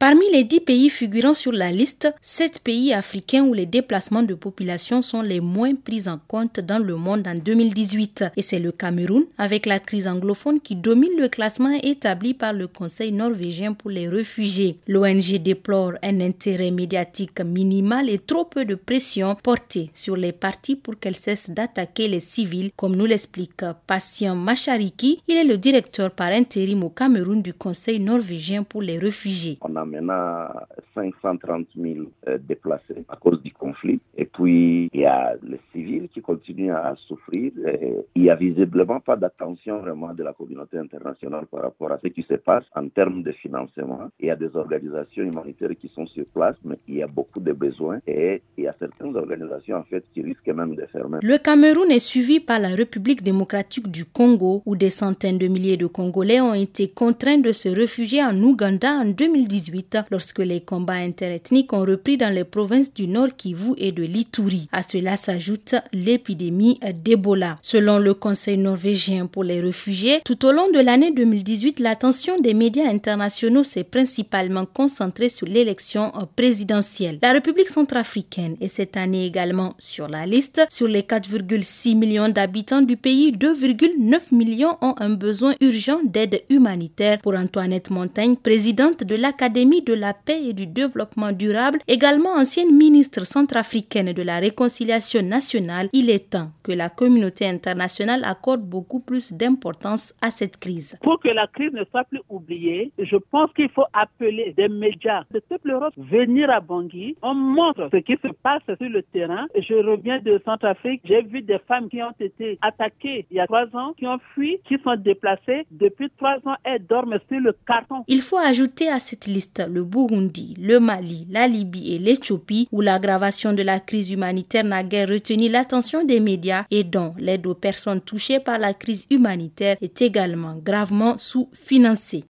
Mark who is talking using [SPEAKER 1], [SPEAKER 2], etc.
[SPEAKER 1] Parmi les 10 pays figurant sur la liste, 7 pays africains où les déplacements de population sont les moins pris en compte dans le monde en 2018. Et c'est le Cameroun, avec la crise anglophone, qui domine le classement établi par le Conseil norvégien pour les réfugiés. L'ONG déplore un intérêt médiatique minimal et trop peu de pression portée sur les partis pour qu'elles cessent d'attaquer les civils, comme nous l'explique Patient Machariki. Il est le directeur par intérim au Cameroun du Conseil norvégien pour les réfugiés.
[SPEAKER 2] On a maintenant 530 000 déplacés à cause du conflit. Et puis, il y a les civils qui continuent à souffrir. Et il n'y a visiblement pas d'attention vraiment de la communauté internationale par rapport à ce qui se passe en termes de financement. Il y a des organisations humanitaires qui sont sur place, mais il y a beaucoup de besoins. Et il y a certaines organisations, en fait, qui risquent même de fermer.
[SPEAKER 1] Le Cameroun est suivi par la République démocratique du Congo, où des centaines de milliers de Congolais ont été contraints de se réfugier en Ouganda en 2018, lorsque les combats interethniques ont repris dans les provinces du Nord Kivu et de l'Ituri. À cela s'ajoute l'épidémie d'Ebola. Selon le Conseil norvégien pour les réfugiés, tout au long de l'année 2018, l'attention des médias internationaux s'est principalement concentrée sur l'élection présidentielle. La République centrafricaine est cette année également sur la liste. Sur les 4,6 millions d'habitants du pays, 2,9 millions ont un besoin urgent d'aide humanitaire. Pour Antoinette Montagne, présidente de l'Académie de la paix et du développement durable, également ancienne ministre centrafricaine de la réconciliation nationale, il est temps que la communauté internationale accorde beaucoup plus d'importance à cette crise.
[SPEAKER 3] Pour que la crise ne soit plus oubliée, je pense qu'il faut appeler des médias de toute l'Europe venir à Bangui. On montre ce qui se passe sur le terrain. Je reviens de Centrafrique, j'ai vu des femmes qui ont été attaquées il y a 3 ans, qui ont fui, qui sont déplacées. Depuis 3 ans, elles dorment sur le carton.
[SPEAKER 1] Il faut ajouter à cette liste le Burundi, le Mali, la Libye et l'Éthiopie, où l'aggravation de la crise humanitaire n'a guère retenu l'attention des médias et dont l'aide aux personnes touchées par la crise humanitaire est également gravement sous-financée.